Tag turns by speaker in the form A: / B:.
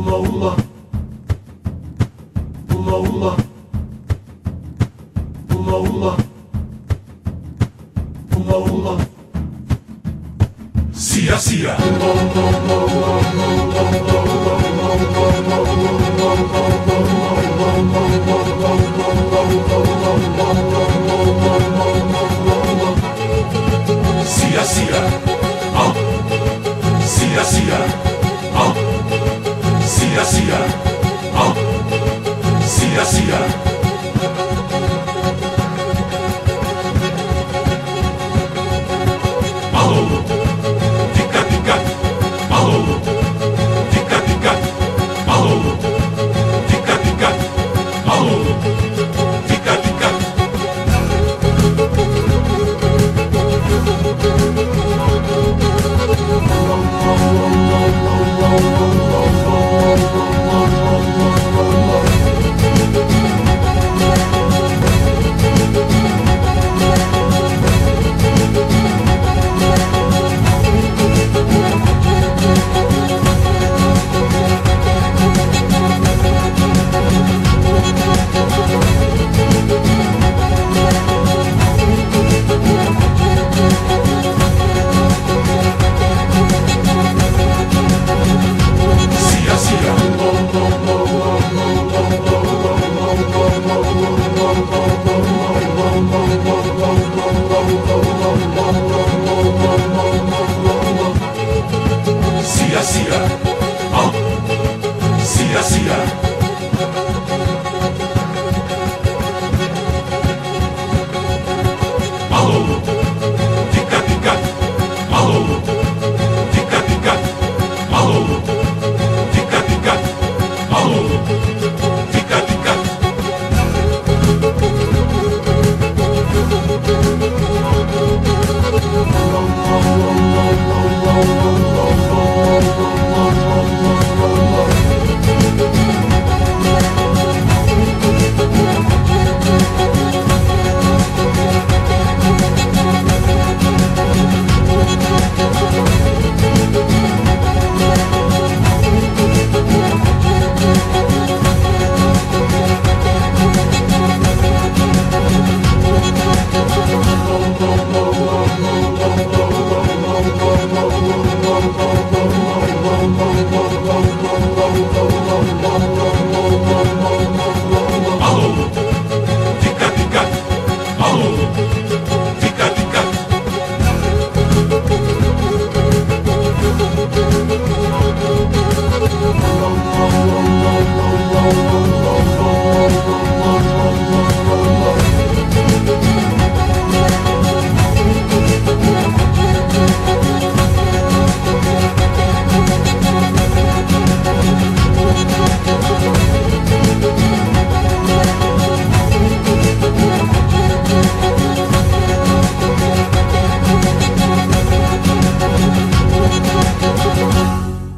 A: ula, ula ula, ula ula, ula ula, sia sia. Sia sia, ah, sia sia, ah, sia sia, ah, sia sia. Malolo, tica tica, malolo, tica tica, malolo, tica tica, malolo, tica tica. Sia sia, ah, sia sia. Malolo, tica tica, malolo, tica tica, malolo, tica tica, malolo, tica tica. Go, go, go, go, go, go, go, go, go, go, go.